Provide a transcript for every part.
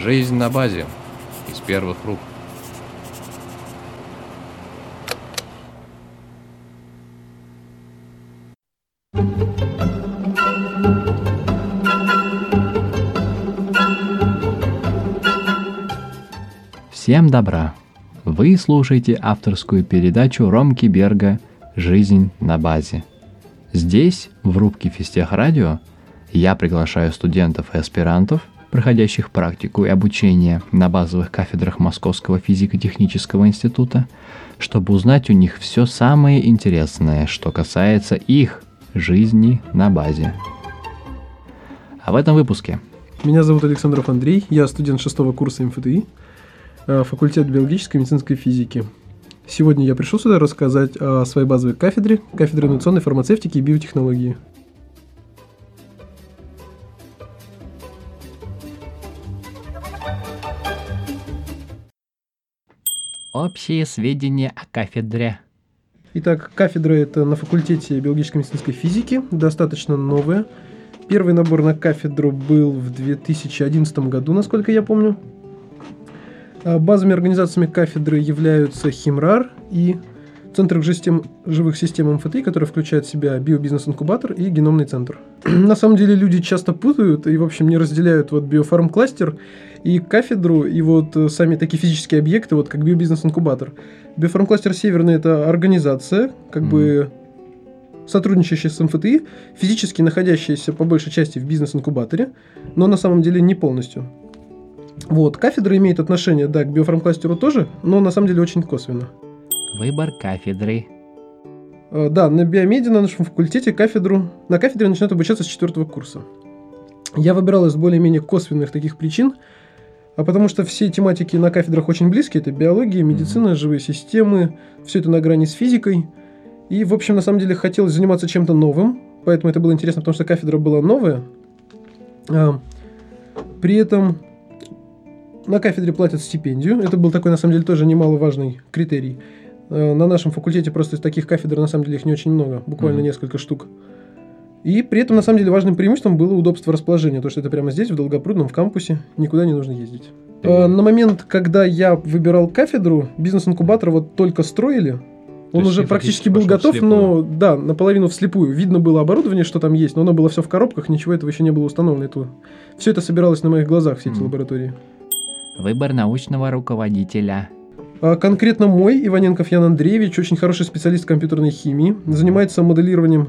Жизнь на базе. Из первых рук. Всем добра! Вы слушаете авторскую передачу Ромки Берга «Жизнь на базе». Здесь, в рубке Физтех Радио, я приглашаю студентов и аспирантов, проходящих практику и обучение на базовых кафедрах Московского физико-технического института, чтобы узнать у них все самое интересное, что касается их жизни на базе. А в этом выпуске. Меня зовут Александров Андрей, я студент 6-го курса МФТИ, факультет биологической и медицинской физики. Сегодня я пришел сюда рассказать о своей базовой кафедре инновационной фармацевтики и биотехнологии. Общие сведения о кафедре. Итак, кафедра это на факультете биологической и медицинской физики, достаточно новая. Первый набор на кафедру был в 2011 году, насколько я помню. Базовыми организациями кафедры являются Химрар и Центр живых систем МФТИ, который включает в себя биобизнес-инкубатор и геномный центр. На самом деле люди часто путают и, в общем, не разделяют биофарм-кластер и кафедру, и сами такие физические объекты, как биобизнес-инкубатор. Биофарм-кластер Северный – это организация, сотрудничающая с МФТИ, физически находящаяся по большей части в бизнес-инкубаторе, но на самом деле не полностью. Кафедра имеет отношение, к биофарм-кластеру тоже, но на самом деле очень косвенно. Выбор кафедры. Да, на биомеде на нашем факультете на кафедре начинают обучаться с 4-го курса. Я выбирал из более-менее косвенных таких причин, потому что все тематики на кафедрах очень близкие. Это биология, медицина, живые системы, все это на грани с физикой. И, в общем, на самом деле хотелось заниматься чем-то новым, поэтому это было интересно, потому что кафедра была новая. При этом на кафедре платят стипендию. Это был такой, на самом деле, тоже немаловажный критерий. На нашем факультете просто из таких кафедр, на самом деле, их не очень много, буквально несколько штук. И при этом, на самом деле, важным преимуществом было удобство расположения, то, что это прямо здесь, в Долгопрудном, в кампусе, никуда не нужно ездить. На момент, когда я выбирал кафедру, бизнес-инкубатор только строили, он уже практически был готов, но наполовину вслепую. Видно было оборудование, что там есть, но оно было все в коробках, ничего этого еще не было установлено. Все это собиралось на моих глазах, все эти лаборатории. Выбор научного руководителя. Конкретно мой, Иваненков Ян Андреевич, очень хороший специалист компьютерной химии, занимается моделированием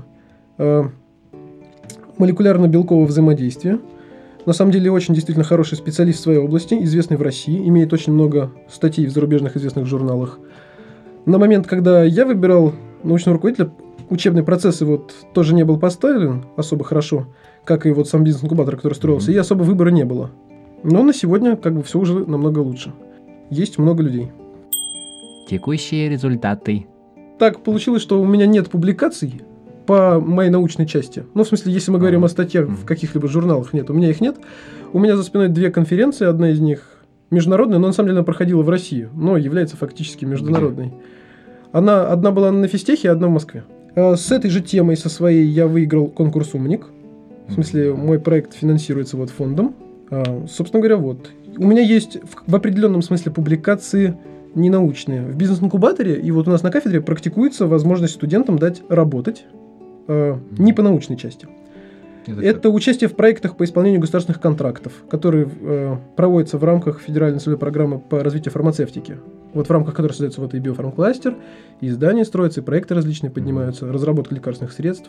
молекулярно-белкового взаимодействия. На самом деле очень действительно хороший специалист в своей области, известный в России, имеет очень много статей в зарубежных известных журналах. На момент, когда я выбирал научного руководителя, учебный процесс тоже не был поставлен особо хорошо, как и сам бизнес-инкубатор, который строился, и особо выбора не было. Но на сегодня все уже намного лучше. Есть много людей. Текущие результаты. Так получилось, что у меня нет публикаций по моей научной части. В смысле, если мы говорим о статьях в каких-либо журналах, нет, у меня их нет. У меня за спиной 2 конференции, одна из них международная, но на самом деле она проходила в России, но является фактически международной. Одна была на физтехе, одна в Москве. С этой же темой, со своей, я выиграл конкурс «Умник». В смысле, мой проект финансируется фондом. Собственно говоря, У меня есть в определенном смысле публикации ненаучные. В бизнес-инкубаторе и у нас на кафедре практикуется возможность студентам дать работать не по научной части. Это участие в проектах по исполнению государственных контрактов, которые проводятся в рамках федеральной целевой программы по развитию фармацевтики. В рамках которой создается и биофарм-кластер, и издания строятся, и проекты различные поднимаются, разработка лекарственных средств.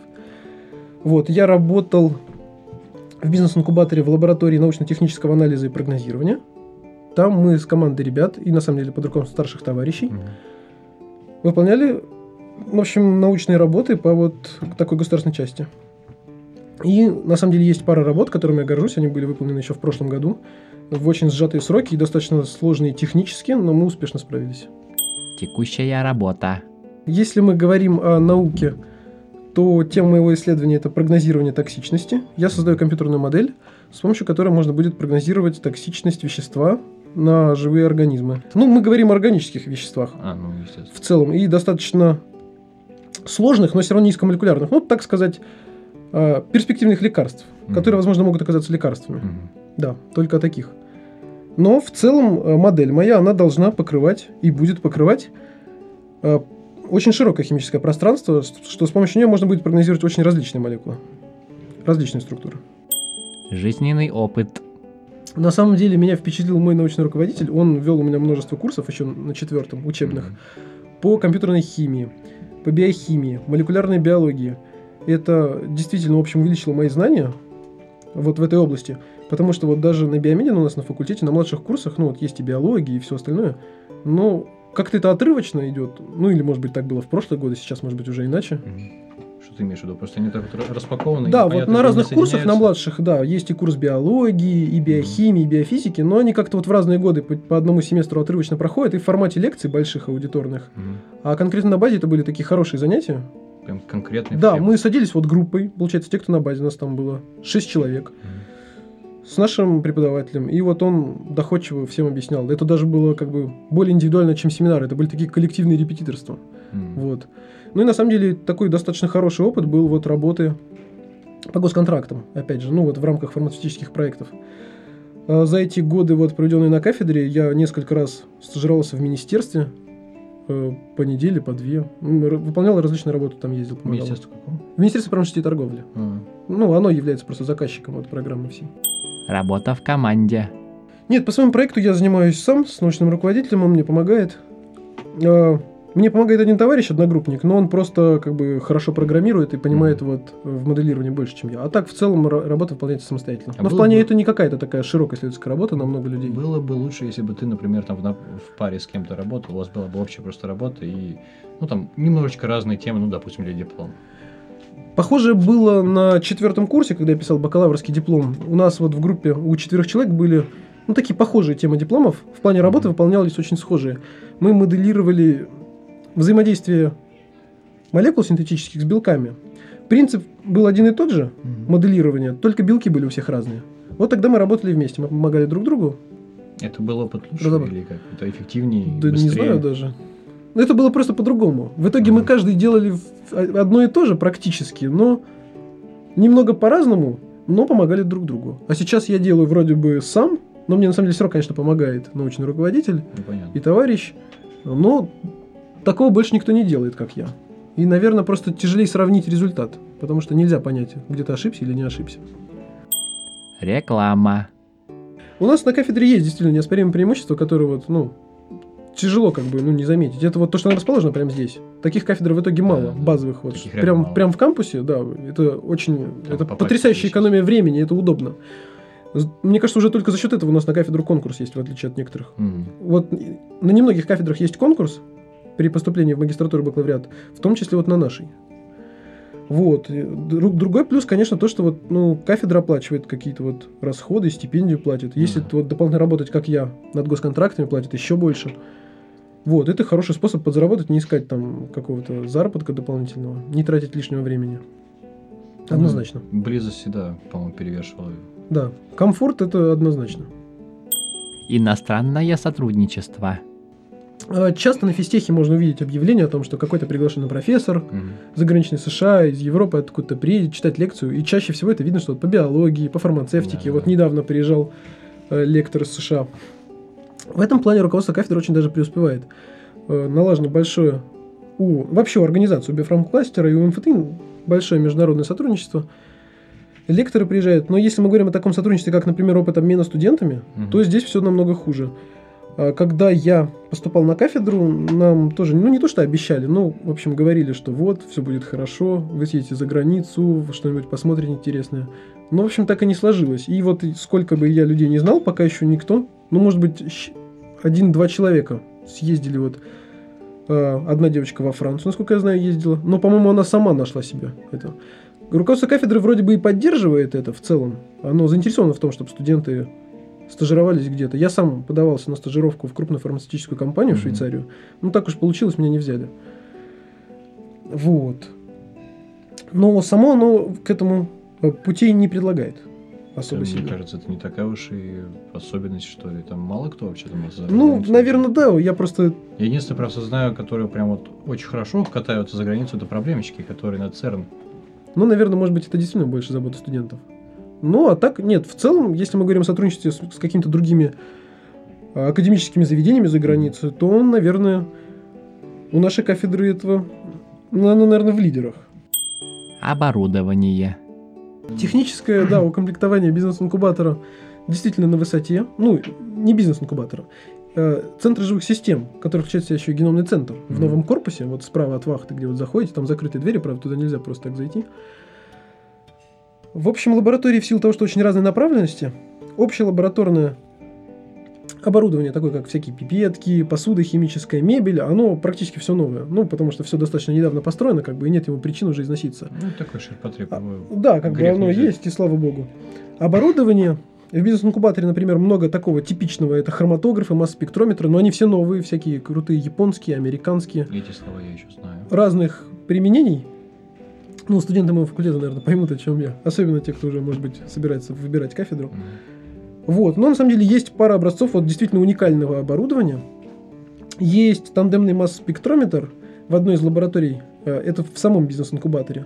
Я работал в бизнес-инкубаторе в лаборатории научно-технического анализа и прогнозирования. Там мы с командой ребят и, на самом деле, под руководством старших товарищей выполняли, научные работы по такой государственной части. И, на самом деле, есть пара работ, которыми я горжусь. Они были выполнены еще в прошлом году в очень сжатые сроки и достаточно сложные технически, но мы успешно справились. Текущая работа. Если мы говорим о науке, то тема моего исследования – это прогнозирование токсичности. Я создаю компьютерную модель, с помощью которой можно будет прогнозировать токсичность вещества на живые организмы. Мы говорим о органических веществах в целом, и достаточно сложных, но все равно низкомолекулярных, так сказать, перспективных лекарств, которые, возможно, могут оказаться лекарствами. Да, только таких. Но в целом модель моя, она должна покрывать и будет покрывать очень широкое химическое пространство, что с помощью нее можно будет прогнозировать очень различные молекулы, различные структуры. Жизненный опыт. На самом деле меня впечатлил мой научный руководитель. Он вел у меня множество курсов, еще на 4-м, учебных, по компьютерной химии, по биохимии, молекулярной биологии. Это действительно, в общем, увеличило мои знания вот в этой области. Потому что вот даже на биомедине у нас на факультете, на младших курсах, ну вот есть и биология, и все остальное, но как-то это отрывочно идет. Ну или, может быть, так было в прошлые годы, сейчас, может быть, уже иначе. Что ты имеешь в виду? Просто они так вот распакованы. Да, вот на разных курсах, на младших, да, есть и курс биологии, и биохимии, и биофизики, но они как-то вот в разные годы по одному семестру отрывочно проходят, и в формате лекций больших аудиторных. А конкретно на базе это были такие хорошие занятия. Прям конкретные. Да, мы садились вот группой, получается, те, кто на базе, у нас там было 6 человек. С нашим преподавателем, и вот он доходчиво всем объяснял. Это даже было как бы более индивидуально, чем семинары. Это были такие коллективные репетиторства. Вот. Ну и на самом деле такой достаточно хороший опыт был вот работы по госконтрактам, опять же, ну вот в рамках фармацевтических проектов. За эти годы, вот проведенные на кафедре, я несколько раз стажировался в министерстве, по неделе, по 2. Выполнял различные работы, там ездил, помогал. Министерство какого? В Министерстве промышленности и торговли. Ну, оно является просто заказчиком от программы всей. Работа в команде. Нет, по своему проекту я занимаюсь сам, с научным руководителем, он мне помогает. Мне помогает один товарищ, одногруппник, но он просто как бы хорошо программирует и понимает вот в моделировании больше, чем я. А так в целом работа выполняется самостоятельно. Но в плане это не какая-то такая широкая исследовательская работа на много людей. Было бы лучше, если бы ты, например, там в паре с кем-то работал, у вас была бы общая просто работа и, ну там, немножечко разные темы, ну, допустим, для диплома. Похоже было на 4-м курсе, когда я писал бакалаврский диплом. У нас вот в группе у 4 человек были, ну, такие похожие темы дипломов. В плане работы выполнялись очень схожие. Мы моделировали взаимодействие молекул синтетических с белками. Принцип был один и тот же, моделирование, только белки были у всех разные. Вот тогда мы работали вместе, мы помогали друг другу. Это было опыт лучше или как? Это эффективнее, да, быстрее? Не знаю даже. Но это было просто по-другому. В итоге мы каждый делали одно и то же практически, но немного по-разному, но помогали друг другу. А сейчас я делаю вроде бы сам, но мне на самом деле все равно, конечно, помогает научный руководитель и товарищ, но такого больше никто не делает, как я. И, наверное, просто тяжелее сравнить результат, потому что нельзя понять, где ты ошибся или не ошибся. Реклама. У нас на кафедре есть действительно неоспоримое преимущество, которое вот, ну, тяжело как бы, ну, не заметить. Это вот то, что она расположена прямо здесь. Таких кафедр в итоге мало, базовых вот. Прям в кампусе, да, это очень, это потрясающая экономия времени, это удобно. Мне кажется, уже только за счет этого у нас на кафедру конкурс есть, в отличие от некоторых. Вот на немногих кафедрах есть конкурс при поступлении в магистратуру и бакалавриат, в том числе вот на нашей. Вот. Другой плюс, конечно, то, что вот, ну, кафедра оплачивает какие-то вот расходы, стипендию платит. Если вот дополнительно работать, как я, над госконтрактами, платит еще больше. Вот. Это хороший способ подзаработать, не искать там какого-то заработка дополнительного, не тратить лишнего времени. Однозначно. Близость всегда, по-моему, перевешивала. Да. Комфорт – это однозначно. Иностранное сотрудничество. Часто на физтехе можно увидеть объявление о том, что какой-то приглашенный профессор заграничный США, из Европы откуда-то приедет читать лекцию. И чаще всего это видно, что вот по биологии, по фармацевтике. Вот недавно приезжал лектор из США. В этом плане руководство кафедры очень даже преуспевает. Налажено большое вообще у организации, у биофармкластера и у МФТИ большое международное сотрудничество. Лекторы приезжают, но если мы говорим о таком сотрудничестве, как, например, опыт обмена студентами, то здесь все намного хуже. Когда я поступал на кафедру, нам тоже, ну, не то что обещали, но, в общем, говорили, что вот, все будет хорошо, вы съедете за границу, что-нибудь посмотрите интересное. Но, в общем, так и не сложилось. И вот сколько бы я людей не знал, пока еще никто, ну, может быть, 1-2 человека съездили вот. Одна девочка во Францию, насколько я знаю, ездила, но, по-моему, она сама нашла себе это. Руководство кафедры вроде бы и поддерживает это в целом. Оно заинтересовано в том, чтобы студенты стажировались где-то. Я сам подавался на стажировку в крупную фармацевтическую компанию в Швейцарию. Ну, так уж получилось, меня не взяли. Вот. Но само оно к этому путей не предлагает особо сильно. Мне кажется, это не такая уж и особенность, что ли. Там мало кто вообще там Ну, наверное, да. Я просто... Я единственное, просто знаю, которые прям вот очень хорошо катаются за границу, это проблемщики, которые на ЦЕРН. Ну, наверное, может быть, это действительно больше забота студентов. Ну, а так, нет, в целом, если мы говорим о сотрудничестве с какими-то другими академическими заведениями за границей, то он, наверное, у нашей кафедры этого, она, наверное, в лидерах. Оборудование. Техническое, да, укомплектование бизнес-инкубатора действительно на высоте. Ну, не бизнес-инкубатора. Центр живых систем, который включает в себя еще и геномный центр в новом корпусе, вот справа от вахты, где вот заходите, там закрытые двери, правда, туда нельзя просто так зайти. В общем, лаборатории в силу того, что очень разные направленности, общее лабораторное оборудование, такое как всякие пипетки, посуда, химическая мебель, оно практически все новое. Ну, потому что все достаточно недавно построено, как бы, и нет ему причин уже износиться. Ну, такой ширпотреб. Да, как бы оно есть, и слава богу. Оборудование в бизнес-инкубаторе, например, много такого типичного. Это хроматографы, масс-спектрометры, но они все новые, всякие крутые японские, американские. Эти слова я еще знаю. Разных применений. Ну, студенты моего факультета, наверное, поймут, о чем я. Особенно те, кто уже, может быть, собирается выбирать кафедру. Вот. Но на самом деле есть пара образцов вот действительно уникального оборудования. Есть тандемный масс-спектрометр в одной из лабораторий. Это в самом бизнес-инкубаторе.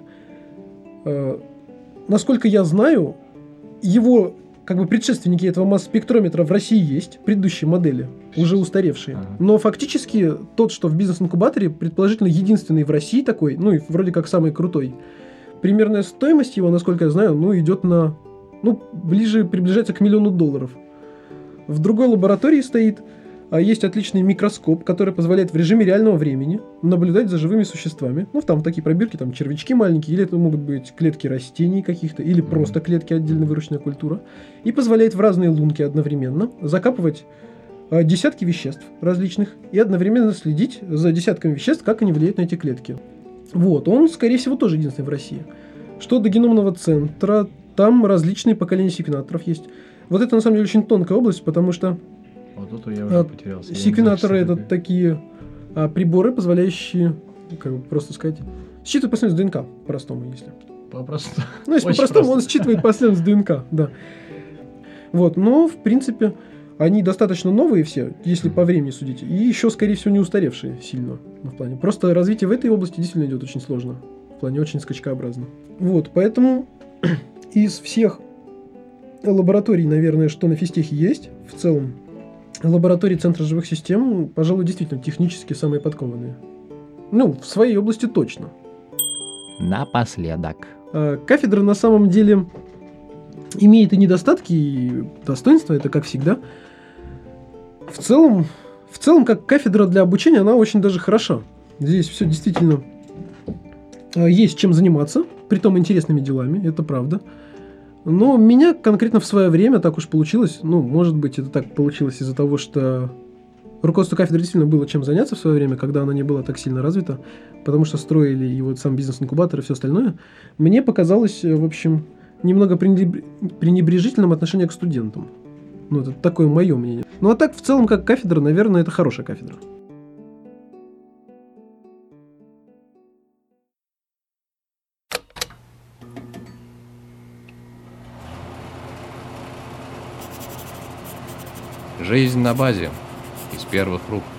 Насколько я знаю, его как бы предшественники этого масс-спектрометра в России есть, предыдущие модели, уже устаревшие. Но фактически тот, что в бизнес-инкубаторе, предположительно единственный в России такой, ну и вроде как самый крутой. Примерная стоимость его, насколько я знаю, ну идет на, ну, приближается к $1 миллион. В другой лаборатории стоит, есть отличный микроскоп, который позволяет в режиме реального времени наблюдать за живыми существами. Ну, там такие пробирки, там червячки маленькие, или это могут быть клетки растений каких-то, или просто клетки, отдельно выращенная культура. И позволяет в разные лунки одновременно закапывать десятки веществ различных и одновременно следить за десятками веществ, как они влияют на эти клетки. Вот, он, скорее всего, тоже единственный в России. Что до геномного центра, там различные поколения секвенаторов есть. Вот это, на самом деле, очень тонкая область, потому что вот тут я уже потерялся. Секвенаторы — это такие приборы, позволяющие, как бы просто сказать, считывать последовательность ДНК, по-простому, если. По-простому. Ну, если по-простому, он считывает последовательность ДНК, да. Вот, но, в принципе, они достаточно новые все, если по времени судить, и еще, скорее всего, не устаревшие сильно в плане. Просто развитие в этой области действительно идет очень сложно, в плане очень скачкообразно. Вот, поэтому из всех лабораторий, наверное, что на физтехе есть, в целом, лаборатории Центра живых систем, пожалуй, действительно технически самые подкованные. Ну, в своей области точно. Напоследок. Кафедра на самом деле имеет и недостатки, и достоинства, это как всегда. В целом, как кафедра для обучения, она очень даже хороша. Здесь все действительно есть чем заниматься, притом интересными делами, это правда. Но меня конкретно в свое время так уж получилось, ну, может быть, это так получилось из-за того, что руководству кафедры действительно было чем заняться в свое время, когда она не была так сильно развита, потому что строили и вот сам бизнес-инкубатор и все остальное. Мне показалось, в общем, немного пренебрежительным отношение к студентам. Ну, это такое мое мнение. Ну, а так, в целом, как кафедра, наверное, это хорошая кафедра. Жизнь на базе. Из первых рук.